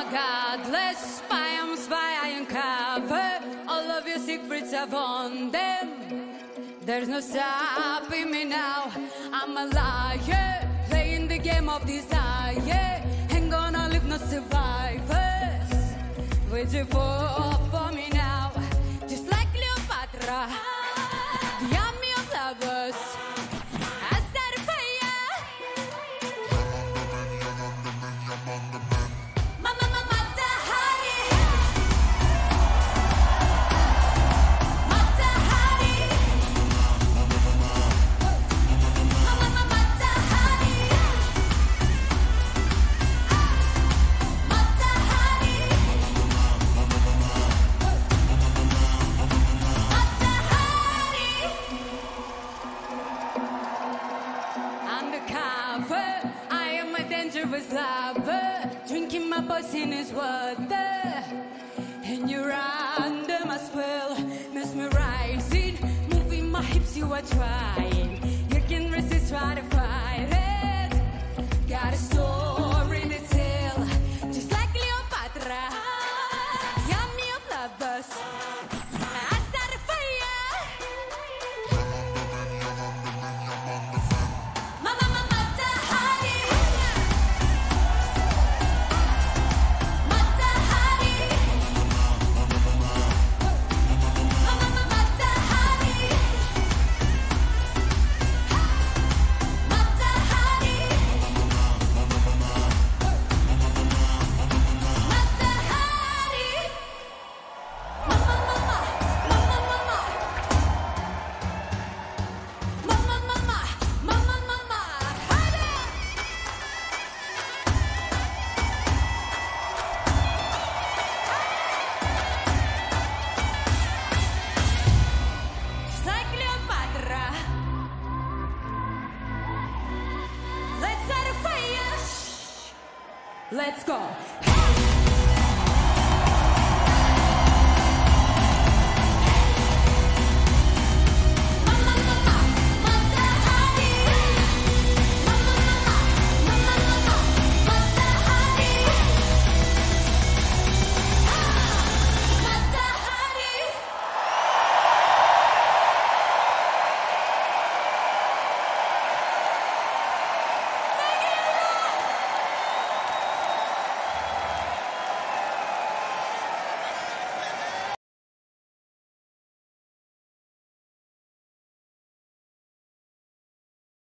a godless spy, I'm a spy, I uncover all of your secrets, I've won them. There's no stopping me now, I'm a liar, playing the game of desire. Ain't gonna leave no survivors, waiting for me now. Just like Cleopatra, the army of lovers. I am a dangerous lover, drinking my poisonous water, and you're under my spell, mesmerizing, moving my hips, you are trying, you can resist, try to fight it, got a story to tell, just like Cleopatra, the army of lovers. Let's go.